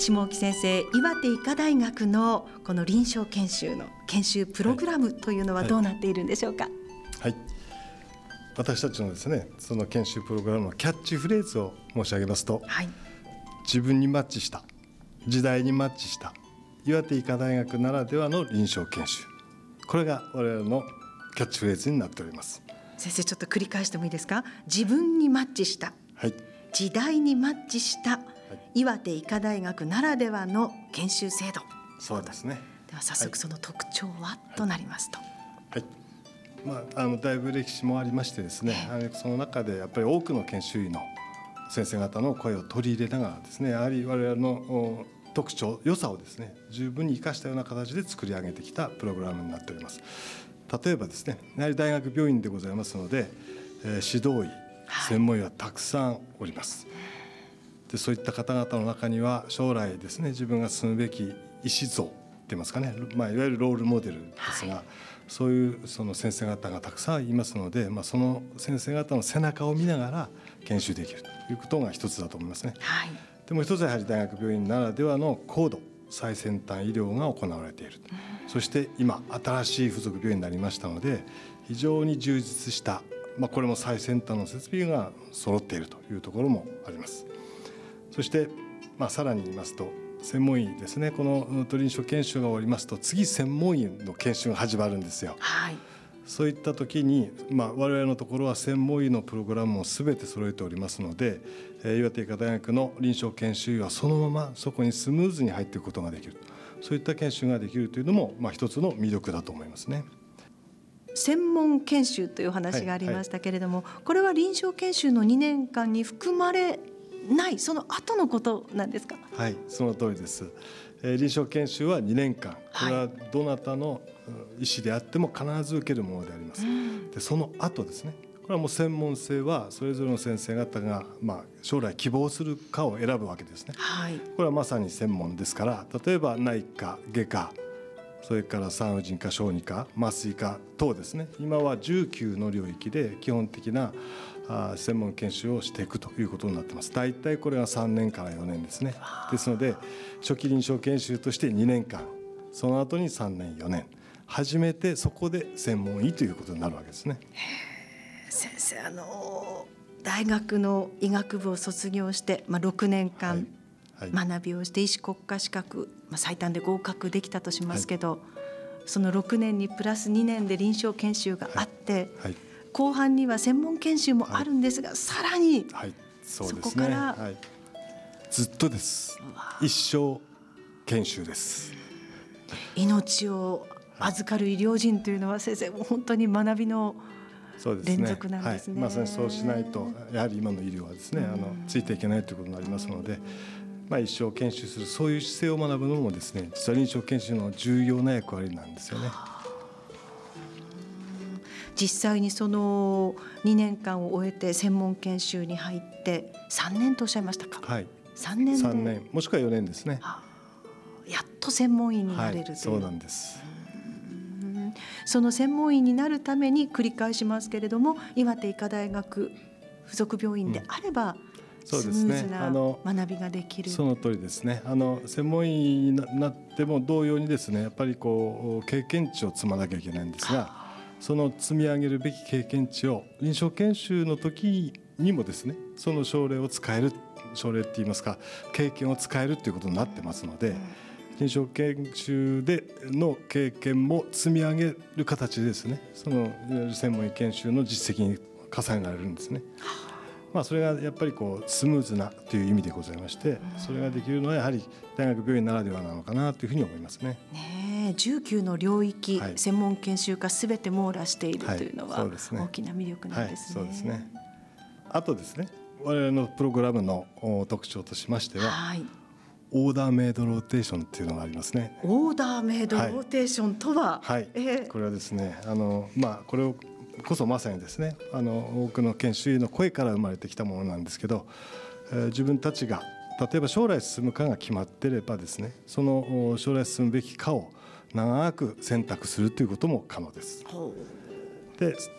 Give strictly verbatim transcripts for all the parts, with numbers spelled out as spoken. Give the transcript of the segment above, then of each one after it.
下沖先生、岩手医科大学のこの臨床研修の研修プログラムというのはどうなっているんでしょうか。 はいはい、私たちのですね、その研修プログラムのキャッチフレーズを申し上げますと、はい、自分にマッチした、時代にマッチした岩手医科大学ならではの臨床研修、これが我々のキャッチフレーズになっております。 先生、ちょっと繰り返してもいいですか。自分にマッチした、はい、時代にマッチした、はい、岩手医科大学ならではの研修制度。 そうですね。 では早速その特徴は、はい、となりますと、 はい、まあ、あのだいぶ歴史もありましてですね、あのその中でやっぱり多くの研修医の先生方の声を取り入れながらですね、やはり我々の特徴、良さをですね、十分に生かしたような形で作り上げてきたプログラムになっております。例えばですね、やはり大学病院でございますので、えー、指導医、専門医はたくさんおります。でそういった方々の中には将来ですね、自分が進むべき医師像って言いますかね、まあ、いわゆるロールモデルですが、はい、そういうその先生方がたくさんいますので、まあ、その先生方の背中を見ながら研修できるということが一つだと思いますね。はい、でもう一つはやはり大学病院ならではの高度最先端医療が行われている、うん、そして今新しい附属病院になりましたので、非常に充実した、まあ、これも最先端の設備が揃っているというところもあります。そして、まあ、さらに言いますと、専門医ですね、この臨床研修が終わりますと次専門医の研修が始まるんですよ。はい、そういった時に、まあ、我々のところは専門医のプログラムを全て揃えておりますので、えー、岩手医科大学の臨床研修医はそのままそこにスムーズに入っていくことができる、そういった研修ができるというのも、まあ、一つの魅力だと思いますね。 専門研修という話がありましたけれども、はいはい、これは臨床研修のにねんかんに含まれないその後のことなんですか。 はい、その通りです。えー、臨床研修はにねんかん、これはどなたの医師であっても必ず受けるものであります。でその後ですね、これはもう専門性はそれぞれの先生方が、まあ、将来希望する科を選ぶわけですね。はい、これはまさに専門ですから、例えば内科、外科、それから産婦人科、小児科、麻酔科等ですね、今はじゅうきゅうの領域で基本的なあ専門研修をしていくということになっています。大体これがさんねんからよねんですね。ですので初期臨床研修としてにねんかん、その後にさんねんよねん、初めてそこで専門医ということになるわけですね。 へー、先生、あの大学の医学部を卒業して、まあ、ろくねんかん学びをして医師国家資格、まあ、最短で合格できたとしますけど、はい、そのろくねんにプラスにねんで臨床研修があって、はいはい、後半には専門研修もあるんですが、はい、さらに、はい、そうですね、そこから、はい、 ずっとです。一生研修です。 命を預かる医療人というのは、先生、もう本当に学びの連続なんですね。 はい、まさにそうしないとやはり今の医療はですね、あのついていけないということになりますので、まあ、一生研修する、そういう姿勢を学ぶのもですね、実は臨床研修の重要な役割なんですよね。 実際にそのにねんかんを終えて専門研修に入ってさんねんとおっしゃいましたか。 はい、 さんねんでさんねんもしくはよねんですね。 やっと専門医になれるという、はい、 そうなんです。 その専門医になるために、繰り返しますけれども、岩手医科大学附属病院であれば、うん、スムーズな学びができる。 その通りですね。あの専門医になっても同様にですね、やっぱりこう経験値を積まなきゃいけないんですが、その積み上げるべき経験値を臨床研修の時にもですね、その症例を使える、症例って言いますか、経験を使えるということになってますので、うん、臨床研修での経験も積み上げる形でですね、その専門医研修の実績に重ねられるんですね。まあ、それがやっぱりこうスムーズなという意味でございまして、それができるのはやはり大学病院ならではなのかなというふうに思いますね。 ねえ、じゅうきゅうの領域、はい、専門研修科すべて網羅しているというのは、はい、ね、大きな魅力なんですね。 はい、そうですね。あとですね、我々のプログラムの特徴としましては、はい、オーダーメイドローテーションっていうのがありますね。 オーダーメイドローテーションとは、 はいはい、えー、これはですね、あの、まあ、これをこそまさにですね、あの多くの研修医の声から生まれてきたものなんですけど、えー、自分たちが例えば将来進む科が決まっていればですね、その将来進むべき科を長く選択するということも可能です。で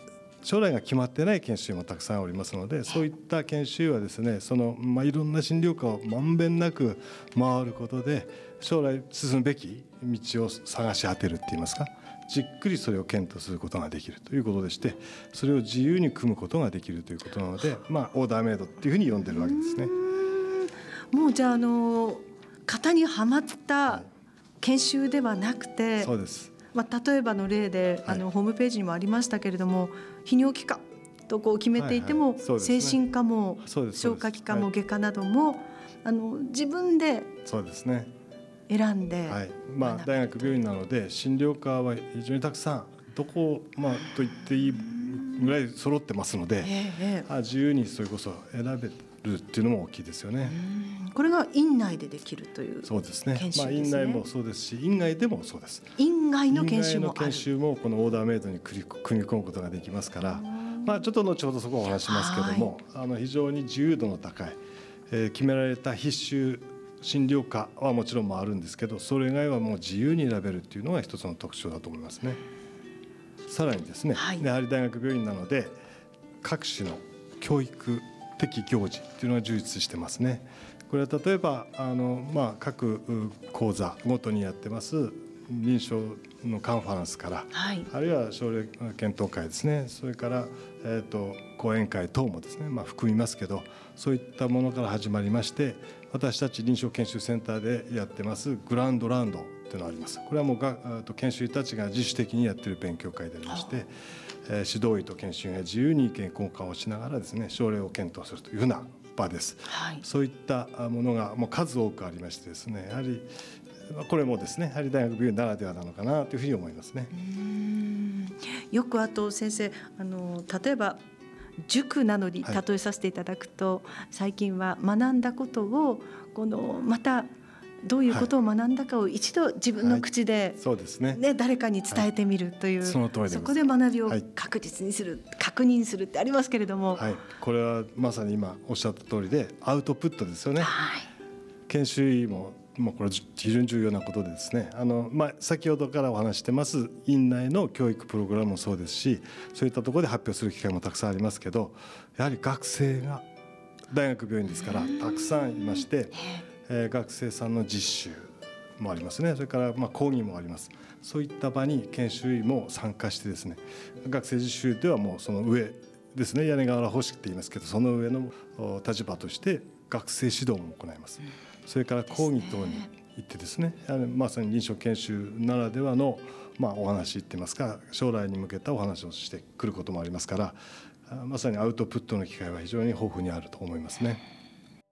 将来が決まってない研修医もたくさんおりますので、そういった研修医はですね、その、まあ、いろんな診療科をまんべんなく回ることで将来進むべき道を探し当てるって言いますか、じっくりそれを検討することができるということでして、それを自由に組むことができるということなので、まあ、オーダーメイドっていうふうに呼んでるわけですね。 もうじゃあ、あの型にはまった研修ではなくて、はい、 そうです。 まあ、例えばの例で、はい、あのホームページにもありましたけれども、泌尿器科とこう決めていても、はいはいね、精神科も消化器科も外科なども、はい、あの自分でそうですね選んで、 はい、まあ、大学病院なので診療科は非常にたくさん、どこ、まあ、と言っていいぐらい揃ってますので、えー、自由にそれこそ選べるっていうのも大きいですよね。 これが院内でできるという研修ですね。 そうですね、まあ、院内もそうですし、院外でもそうです。 院外の研修もある。 院外の研修もこのオーダーメイドに組み込むことができますから、まあ、ちょっと後ほどそこをお話しますけども、あの非常に自由度の高い、えー、決められた必修診療科はもちろんもあるんですけど、それ以外はもう自由に選べるっていうのが一つの特徴だと思いますね。さらにですね、はい、やはり大学病院なので各種の教育的行事っていうのが充実してますね。これは例えばあの、まあ、各講座ごとにやってます臨床のカンファレンスから、はい、あるいは症例検討会ですね、それから、えー、と講演会等もですね、まあ、含みますけど、そういったものから始まりまして、私たち臨床研修センターでやってますグランドラウンドっていうのがあります。これはもうが研修医たちが自主的にやっている勉強会でありまして、えー、指導医と研修医が自由に意見交換をしながらですね、症例を検討するというふうな場です、はい、そういったものがもう数多くありましてですね、やはりこれもですね、やはり大学病院ならではなのかなというふうに思いますね。 うーん、よくあと先生、あの例えば塾などに例えさせていただくと、はい、最近は学んだことをこのまたどういうことを学んだかを一度自分の口で、はい、そうですね、ね、誰かに伝えてみるという、はい、その通りです。そこで学びを確実にする、はい、確認するってありますけれども、 はい、これはまさに今おっしゃった通りでアウトプットですよね、はい、研修医ももうこれ非常に重要なことでですね、あの、まあ、先ほどからお話してます院内の教育プログラムもそうですし、そういったところで発表する機会もたくさんありますけど、やはり学生が大学病院ですからたくさんいまして、えー、学生さんの実習もありますね。それからまあ講義もあります。そういった場に研修医も参加してですね、学生実習ではもうその上ですね、屋根瓦方式って言いますけど、その上の立場として学生指導も行います。それから講義等に行ってですね、まさに臨床研修ならではの、まあ、お話って言いますか、将来に向けたお話をしてくることもありますから、まさにアウトプットの機会は非常に豊富にあると思いますね。